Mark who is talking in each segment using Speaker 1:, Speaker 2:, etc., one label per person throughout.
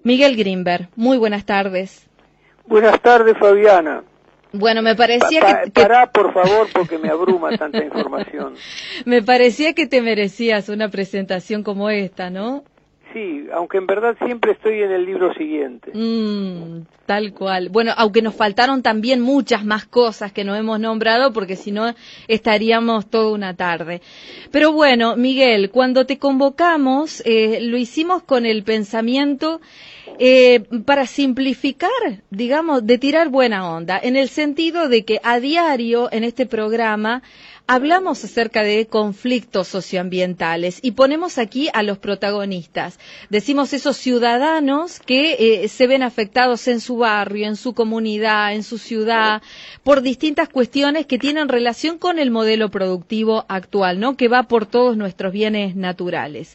Speaker 1: Miguel Grinberg, muy buenas tardes.
Speaker 2: Buenas tardes, Fabiana.
Speaker 1: Bueno, me parecía
Speaker 2: Pará, por favor, porque me abruma tanta información.
Speaker 1: Me parecía que te merecías una presentación como esta, ¿no?
Speaker 2: Sí, aunque en verdad siempre estoy en el libro siguiente.
Speaker 1: Tal cual. Bueno, aunque nos faltaron también muchas más cosas que no hemos nombrado, porque si no estaríamos toda una tarde. Pero bueno, Miguel, cuando te convocamos, lo hicimos con el pensamiento para simplificar, digamos, de tirar buena onda, en el sentido de que a diario en este programa hablamos acerca de conflictos socioambientales y ponemos aquí a los protagonistas. Decimos esos ciudadanos que se ven afectados en su barrio, en su comunidad, en su ciudad, por distintas cuestiones que tienen relación con el modelo productivo actual, ¿no? Que va por todos nuestros bienes naturales.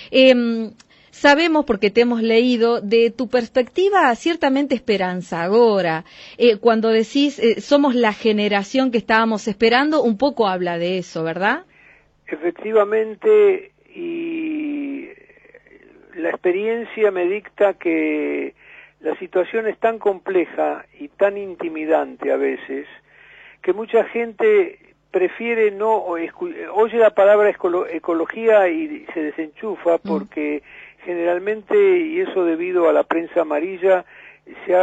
Speaker 1: Sabemos, porque te hemos leído, de tu perspectiva ciertamente esperanzadora. Cuando decís somos la generación que estábamos esperando, un poco habla de eso, ¿verdad?
Speaker 2: Efectivamente, y la experiencia me dicta que la situación es tan compleja y tan intimidante a veces, que mucha gente prefiere no oye la palabra ecología y se desenchufa porque generalmente, y eso debido a la prensa amarilla, se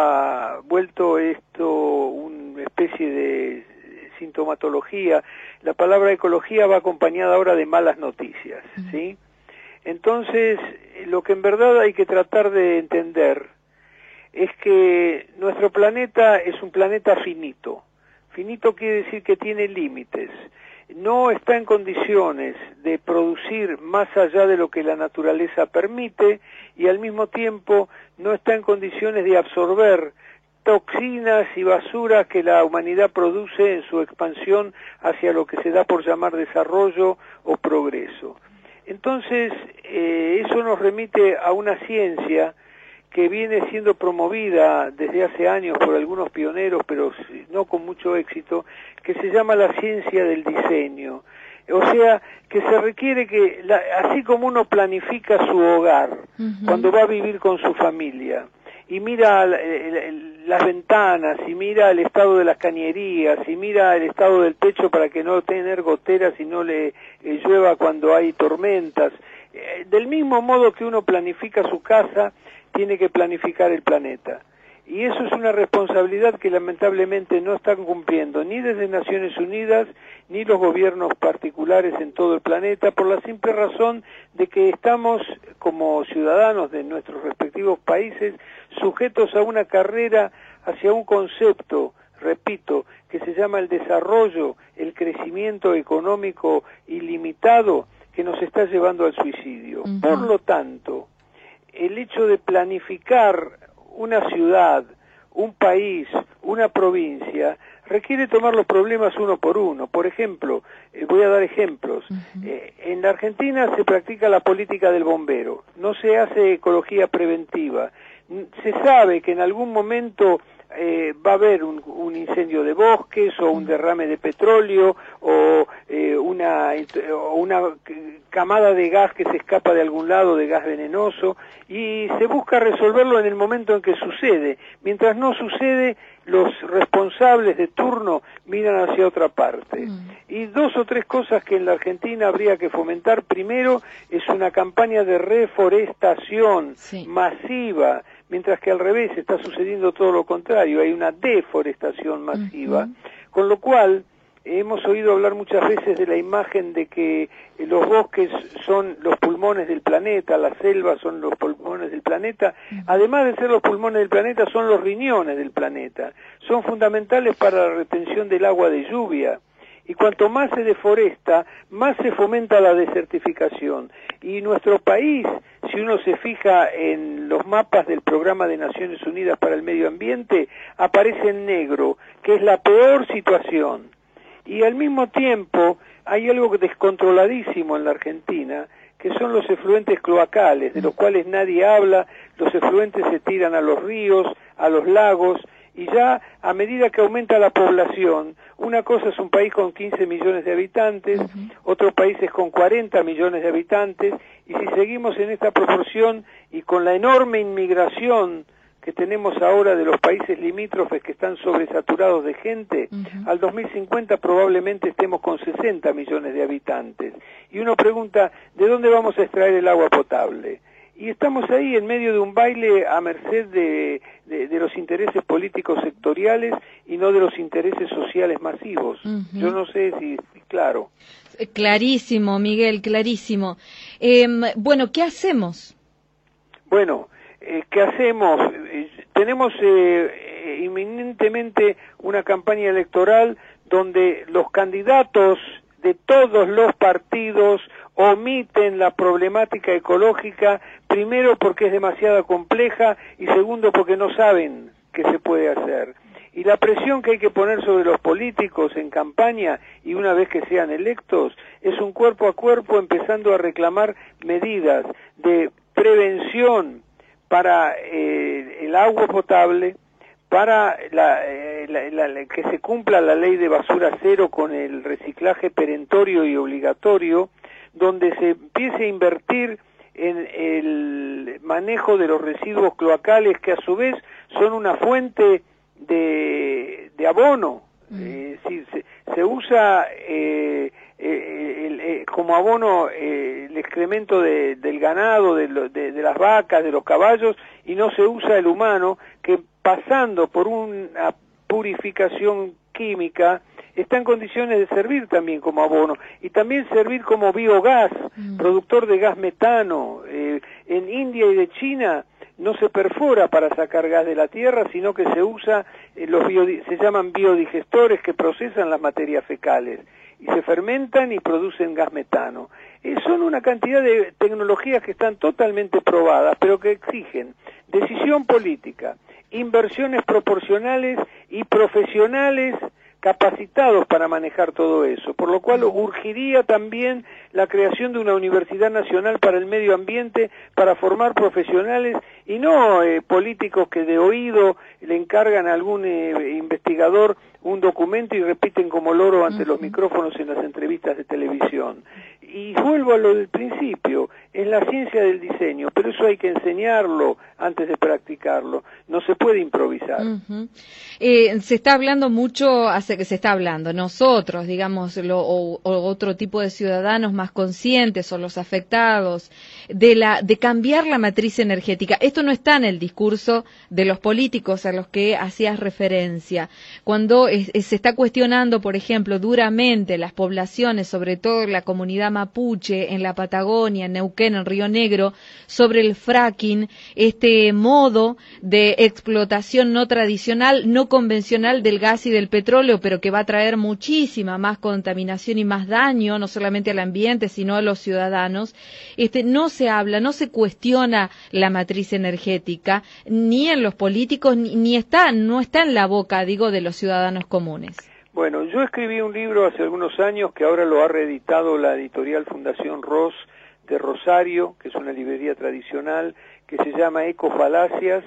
Speaker 2: ha vuelto esto una especie de sintomatología. La palabra ecología va acompañada ahora de malas noticias, ¿sí? Entonces, lo que en verdad hay que tratar de entender es que nuestro planeta es un planeta finito. Finito quiere decir que tiene límites. No está en condiciones de producir más allá de lo que la naturaleza permite y al mismo tiempo no está en condiciones de absorber toxinas y basuras que la humanidad produce en su expansión hacia lo que se da por llamar desarrollo o progreso. Entonces, eso nos remite a una ciencia que viene siendo promovida desde hace años por algunos pioneros, pero no con mucho éxito, que se llama la ciencia del diseño. O sea, que se requiere que, así como uno planifica su hogar, cuando va a vivir con su familia, y mira las ventanas, y mira el estado de las cañerías, y mira el estado del techo para que no tener goteras y no le llueva cuando hay tormentas, del mismo modo que uno planifica su casa, tiene que planificar el planeta. Y eso es una responsabilidad que lamentablemente no están cumpliendo ni desde Naciones Unidas ni los gobiernos particulares en todo el planeta, por la simple razón de que estamos como ciudadanos de nuestros respectivos países sujetos a una carrera hacia un concepto, repito, que se llama el desarrollo, el crecimiento económico ilimitado que nos está llevando al suicidio. Por lo tanto, el hecho de planificar una ciudad, un país, una provincia, requiere tomar los problemas uno por uno. Por ejemplo, voy a dar ejemplos. En la Argentina se practica la política del bombero, no se hace ecología preventiva. Se sabe que en algún momento va a haber un incendio de bosques o un derrame de petróleo o una camada de gas que se escapa de algún lado, de gas venenoso, y se busca resolverlo en el momento en que sucede. Mientras no sucede, los responsables de turno miran hacia otra parte. Y dos o tres cosas que en la Argentina habría que fomentar. Primero, es una campaña de reforestación masiva, mientras que al revés está sucediendo todo lo contrario, hay una deforestación masiva, con lo cual hemos oído hablar muchas veces de la imagen de que los bosques son los pulmones del planeta, las selvas son los pulmones del planeta. Además de ser los pulmones del planeta, son los riñones del planeta. Son fundamentales para la retención del agua de lluvia. Y cuanto más se deforesta, más se fomenta la desertificación. Y nuestro país, si uno se fija en los mapas del Programa de Naciones Unidas para el Medio Ambiente, aparece en negro, que es la peor situación. Y al mismo tiempo hay algo descontroladísimo en la Argentina, que son los efluentes cloacales, de los cuales nadie habla. Los efluentes se tiran a los ríos, a los lagos, y ya a medida que aumenta la población, una cosa es un país con 15 millones de habitantes, otro país es con 40 millones de habitantes, y si seguimos en esta proporción y con la enorme inmigración que tenemos ahora de los países limítrofes que están sobresaturados de gente, al 2050 probablemente estemos con 60 millones de habitantes. Y uno pregunta, ¿de dónde vamos a extraer el agua potable? Y estamos ahí en medio de un baile a merced de los intereses políticos sectoriales y no de los intereses sociales masivos. Yo no sé si, claro.
Speaker 1: Clarísimo, Miguel, clarísimo. Bueno, ¿qué hacemos?
Speaker 2: Bueno, ¿qué hacemos? Tenemos inminentemente una campaña electoral donde los candidatos de todos los partidos omiten la problemática ecológica, primero porque es demasiado compleja y segundo porque no saben qué se puede hacer. Y la presión que hay que poner sobre los políticos en campaña y una vez que sean electos es un cuerpo a cuerpo empezando a reclamar medidas de prevención para el agua potable, para que se cumpla la ley de basura cero con el reciclaje perentorio y obligatorio, donde se empiece a invertir en el manejo de los residuos cloacales que a su vez son una fuente de abono. Se usa como abono el excremento del ganado, de las vacas, de los caballos, y no se usa el humano, que pasando por una purificación química está en condiciones de servir también como abono y también servir como biogás, productor de gas metano. En India y de China no se perfora para sacar gas de la tierra, sino que se usa, se llaman biodigestores que procesan las materias fecales y se fermentan y producen gas metano. Son una cantidad de tecnologías que están totalmente probadas, pero que exigen decisión política, inversiones proporcionales y profesionales capacitados para manejar todo eso, por lo cual urgiría también la creación de una Universidad Nacional para el Medio Ambiente para formar profesionales y no políticos que de oído le encargan a algún investigador un documento y repiten como loro ante los micrófonos en las entrevistas de televisión. Y vuelvo a lo del principio, es la ciencia del diseño, pero eso hay que enseñarlo antes de practicarlo, no se puede improvisar.
Speaker 1: Se está hablando mucho, nosotros, digamos, o otro tipo de ciudadanos más conscientes o los afectados, de cambiar la matriz energética. Esto no está en el discurso de los políticos a los que hacías referencia. Cuando se está cuestionando, por ejemplo, duramente las poblaciones, sobre todo la comunidad mapuche, en la Patagonia, en Neuquén, en Río Negro, sobre el fracking, este modo de explotación no tradicional, no convencional del gas y del petróleo, pero que va a traer muchísima más contaminación y más daño, no solamente al ambiente, sino a los ciudadanos. No se habla, no se cuestiona la matriz energética, ni en los políticos, no está en la boca, digo, de los ciudadanos comunes.
Speaker 2: Bueno, yo escribí un libro hace algunos años que ahora lo ha reeditado la editorial Fundación Ross de Rosario, que es una librería tradicional, que se llama Ecofalacias,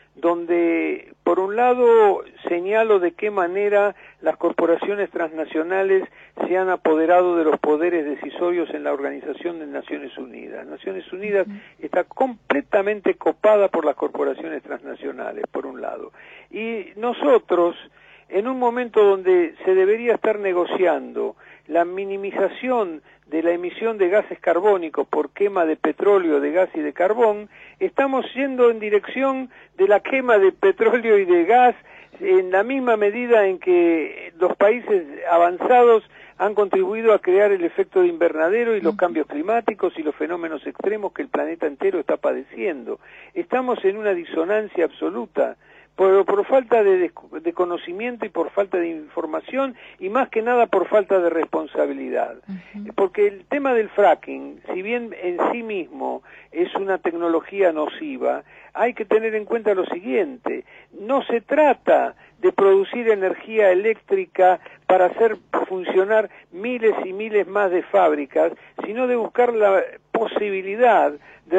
Speaker 2: donde por un lado señalo de qué manera las corporaciones transnacionales se han apoderado de los poderes decisorios en la Organización de Naciones Unidas. Naciones Unidas está completamente copada por las corporaciones transnacionales, por un lado. Y nosotros, en un momento donde se debería estar negociando la minimización de la emisión de gases carbónicos por quema de petróleo, de gas y de carbón, estamos yendo en dirección de la quema de petróleo y de gas en la misma medida en que los países avanzados han contribuido a crear el efecto de invernadero y los cambios climáticos y los fenómenos extremos que el planeta entero está padeciendo. Estamos en una disonancia absoluta. Por falta de conocimiento y por falta de información y más que nada por falta de responsabilidad. Porque el tema del fracking, si bien en sí mismo es una tecnología nociva, hay que tener en cuenta lo siguiente: no se trata de producir energía eléctrica para hacer funcionar miles y miles más de fábricas, sino de buscar la posibilidad de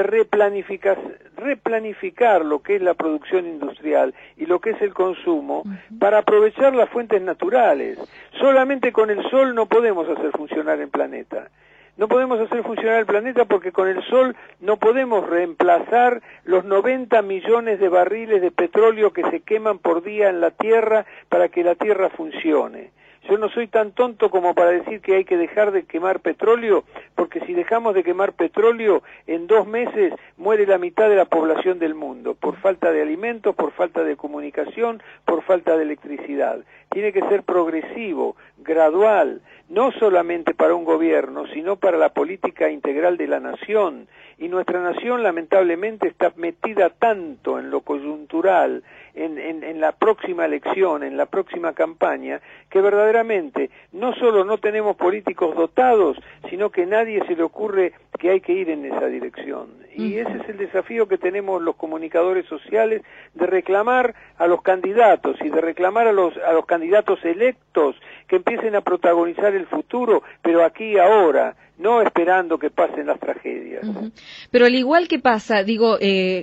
Speaker 2: replanificar lo que es la producción industrial y lo que es el consumo para aprovechar las fuentes naturales. Solamente con el sol no podemos hacer funcionar el planeta. No podemos hacer funcionar el planeta porque con el sol no podemos reemplazar los 90 millones de barriles de petróleo que se queman por día en la Tierra para que la Tierra funcione. Yo no soy tan tonto como para decir que hay que dejar de quemar petróleo, porque si dejamos de quemar petróleo, en 2 meses muere la mitad de la población del mundo, por falta de alimentos, por falta de comunicación, por falta de electricidad. Tiene que ser progresivo, gradual, no solamente para un gobierno, sino para la política integral de la nación. Y nuestra nación lamentablemente está metida tanto en lo coyuntural, en la próxima elección, en la próxima campaña, que verdaderamente no solo no tenemos políticos dotados, sino que nadie se le ocurre que hay que ir en esa dirección. Y ese es el desafío que tenemos los comunicadores sociales, de reclamar a los candidatos y de reclamar a los candidatos electos que empiecen a protagonizar el futuro, pero aquí y ahora, no esperando que pasen las tragedias.
Speaker 1: Pero al igual que pasa, digo,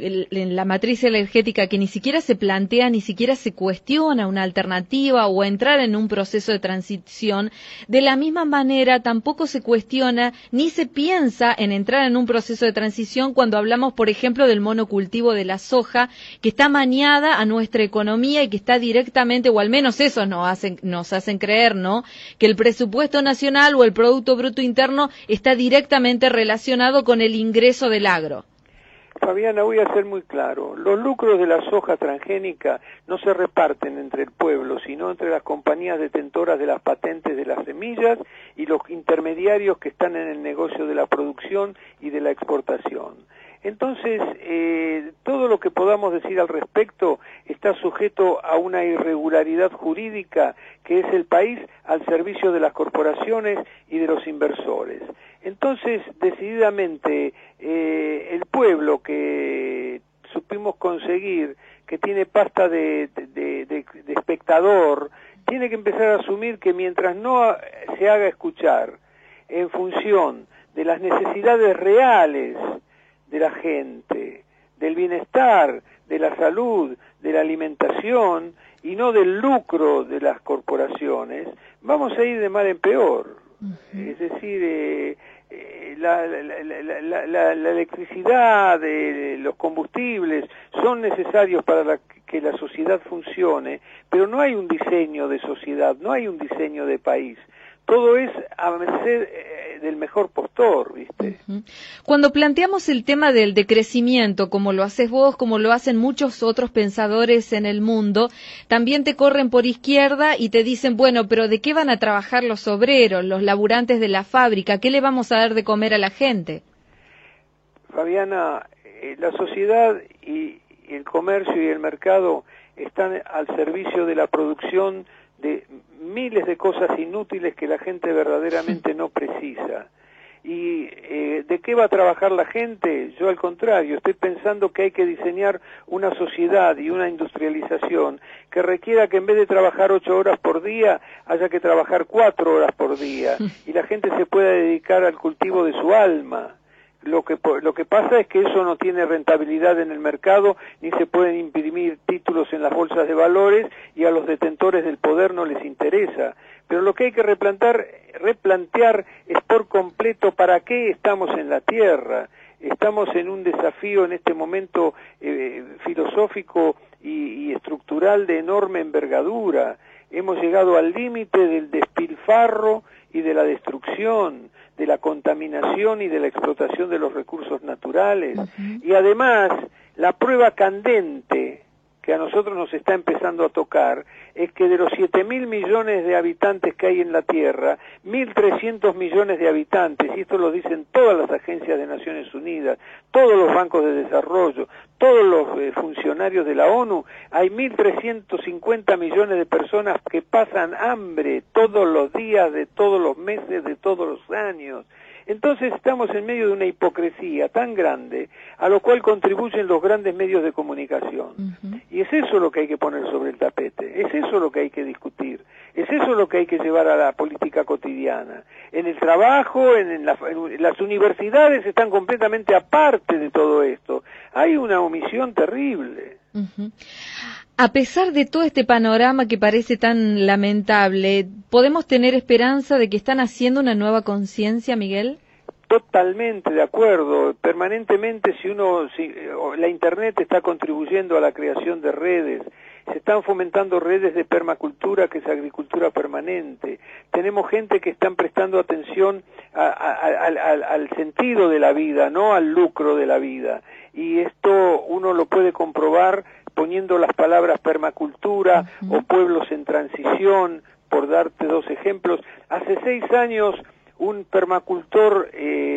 Speaker 1: en la matriz energética, que ni siquiera se plantea, ni siquiera se cuestiona una alternativa o entrar en un proceso de transición, de la misma manera tampoco se cuestiona ni se piensa en entrar en un proceso de transición cuando hablamos, por ejemplo, del monocultivo de la soja, que está maniada a nuestra economía y que está directamente, o al menos eso nos hacen creer, ¿no?, que el presupuesto nacional o el Producto Bruto Interno está directamente relacionado con el ingreso del agro.
Speaker 2: Fabiana, voy a ser muy claro. Los lucros de la soja transgénica no se reparten entre el pueblo, sino entre las compañías detentoras de las patentes de las semillas y los intermediarios que están en el negocio de la producción y de la exportación. Entonces, todo lo que podamos decir al respecto está sujeto a una irregularidad jurídica que es el país al servicio de las corporaciones y de los inversores. Entonces, decididamente, el pueblo que supimos conseguir, que tiene pasta de espectador, tiene que empezar a asumir que mientras no se haga escuchar en función de las necesidades reales de la gente, del bienestar, de la salud, de la alimentación y no del lucro de las corporaciones, vamos a ir de mal en peor. Es decir, la electricidad, los combustibles son necesarios para que la sociedad funcione, pero no hay un diseño de sociedad, no hay un diseño de país. Todo es a merced del mejor postor, ¿viste?
Speaker 1: Cuando planteamos el tema del decrecimiento, como lo haces vos, como lo hacen muchos otros pensadores en el mundo, también te corren por izquierda y te dicen, bueno, pero ¿de qué van a trabajar los obreros, los laburantes de la fábrica? ¿Qué le vamos a dar de comer a la gente?
Speaker 2: Fabiana, la sociedad y el comercio y el mercado están al servicio de la producción de miles de cosas inútiles que la gente verdaderamente no precisa. ¿Y de qué va a trabajar la gente? Yo al contrario, estoy pensando que hay que diseñar una sociedad y una industrialización que requiera que en vez de trabajar 8 horas por día, haya que trabajar 4 horas por día y la gente se pueda dedicar al cultivo de su alma. Lo que pasa es que eso no tiene rentabilidad en el mercado, ni se pueden imprimir títulos en las bolsas de valores y a los detentores del poder no les interesa. Pero lo que hay que replantear es por completo para qué estamos en la Tierra. Estamos en un desafío en este momento filosófico y estructural de enorme envergadura. Hemos llegado al límite del despilfarro y de la destrucción, de la contaminación y de la explotación de los recursos naturales. Y además, la prueba candente que a nosotros nos está empezando a tocar es que de los 7.000 millones de habitantes que hay en la Tierra, 1.300 millones de habitantes, y esto lo dicen todas las agencias de Naciones Unidas, todos los bancos de desarrollo, todos los funcionarios de la ONU, hay 1.350 millones de personas que pasan hambre todos los días, de todos los meses, de todos los años. Entonces estamos en medio de una hipocresía tan grande, a lo cual contribuyen los grandes medios de comunicación. Y es eso lo que hay que poner sobre el tapete, es eso lo que hay que discutir, es eso lo que hay que llevar a la política cotidiana. En el trabajo, en las universidades están completamente aparte de todo esto. Hay una omisión terrible.
Speaker 1: A pesar de todo este panorama que parece tan lamentable, ¿podemos tener esperanza de que están haciendo una nueva conciencia, Miguel?
Speaker 2: totalmente de acuerdo. Permanentemente, si la Internet está contribuyendo a la creación de redes, se están fomentando redes de permacultura, que es agricultura permanente. Tenemos gente que están prestando atención al sentido de la vida, no al lucro de la vida. Y esto uno lo puede comprobar poniendo las palabras permacultura o pueblos en transición, por darte dos ejemplos. Hace 6 años un permacultor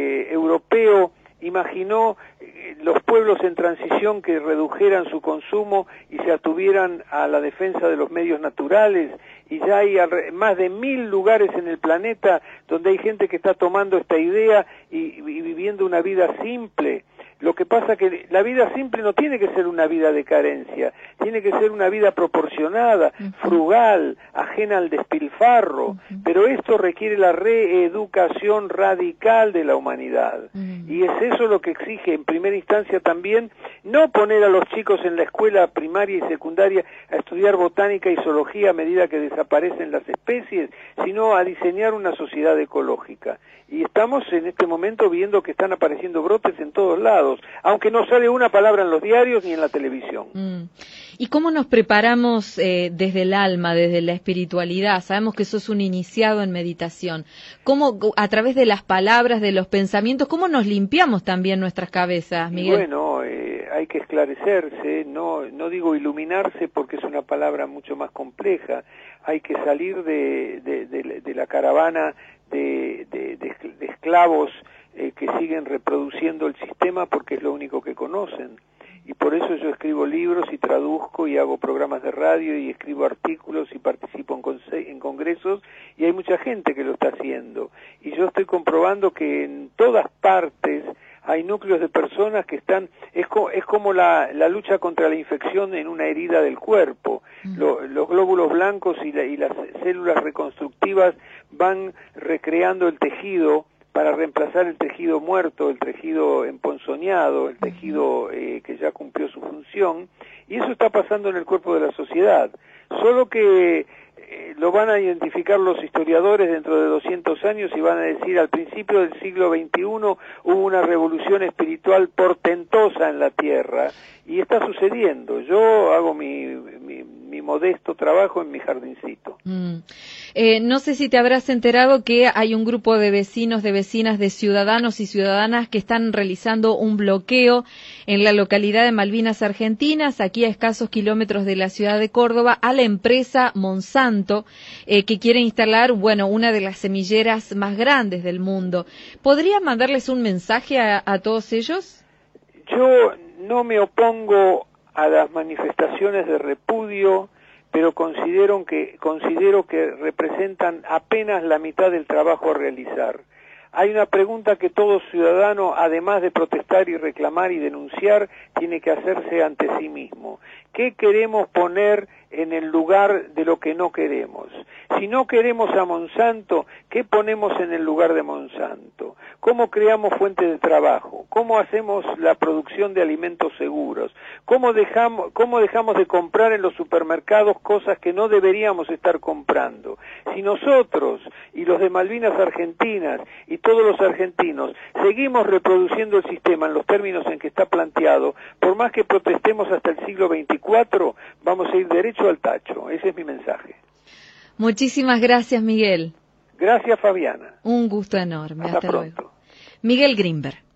Speaker 2: europeo imaginó los pueblos en transición que redujeran su consumo y se atuvieran a la defensa de los medios naturales, y ya hay más de 1000 lugares en el planeta donde hay gente que está tomando esta idea y viviendo una vida simple. Lo que pasa que la vida simple no tiene que ser una vida de carencia, tiene que ser una vida proporcionada, frugal, ajena al despilfarro, pero esto requiere la reeducación radical de la humanidad. Y es eso lo que exige en primera instancia también, no poner a los chicos en la escuela primaria y secundaria a estudiar botánica y zoología a medida que desaparecen las especies, sino a diseñar una sociedad ecológica. Y estamos en este momento viendo que están apareciendo brotes en todos lados, aunque no sale una palabra en los diarios ni en la televisión.
Speaker 1: ¿Y cómo nos preparamos desde el alma, desde la espiritualidad? Sabemos que sos un iniciado en meditación. ¿Cómo, a través de las palabras, de los pensamientos, cómo nos limpiamos también nuestras cabezas, Miguel?
Speaker 2: Bueno, hay que esclarecerse, no digo iluminarse porque es una palabra mucho más compleja. Hay que salir de la caravana de esclavos que siguen reproduciendo el sistema porque es lo único que conocen. Y por eso yo escribo libros y traduzco y hago programas de radio y escribo artículos y participo en congresos, y hay mucha gente que lo está haciendo. Y yo estoy comprobando que en todas partes hay núcleos de personas que están, es como la lucha contra la infección en una herida del cuerpo. Los glóbulos blancos y las células reconstructivas van recreando el tejido para reemplazar el tejido muerto, el tejido emponzoñado, el tejido que ya cumplió su función, y eso está pasando en el cuerpo de la sociedad. Solo que lo van a identificar los historiadores dentro de 200 años y van a decir, al principio del siglo XXI hubo una revolución espiritual portentosa en la Tierra, y está sucediendo. Yo hago mi modesto trabajo en mi jardincito.
Speaker 1: No sé si te habrás enterado que hay un grupo de vecinos, de vecinas, de ciudadanos y ciudadanas que están realizando un bloqueo en la localidad de Malvinas Argentinas, aquí a escasos kilómetros de la ciudad de Córdoba, a la empresa Monsanto, que quiere instalar, una de las semilleras más grandes del mundo. ¿Podría mandarles un mensaje a todos ellos?
Speaker 2: Yo no me opongo a las manifestaciones de repudio, pero considero que representan apenas la mitad del trabajo a realizar. Hay una pregunta que todo ciudadano, además de protestar y reclamar y denunciar, tiene que hacerse ante sí mismo. ¿Qué queremos poner en el lugar de lo que no queremos? Si no queremos a Monsanto, ¿qué ponemos en el lugar de Monsanto? ¿Cómo creamos fuentes de trabajo? ¿Cómo hacemos la producción de alimentos seguros? ¿Cómo dejamos de comprar en los supermercados cosas que no deberíamos estar comprando? Si nosotros y los de Malvinas Argentinas y todos los argentinos seguimos reproduciendo el sistema en los términos en que está planteado, por más que protestemos hasta el siglo XXIV, vamos a ir derecho al tacho. Ese es mi mensaje.
Speaker 1: Muchísimas gracias, Miguel.
Speaker 2: Gracias, Fabiana.
Speaker 1: Un gusto enorme.
Speaker 2: Hasta pronto.
Speaker 1: Luego. Miguel Grimberg.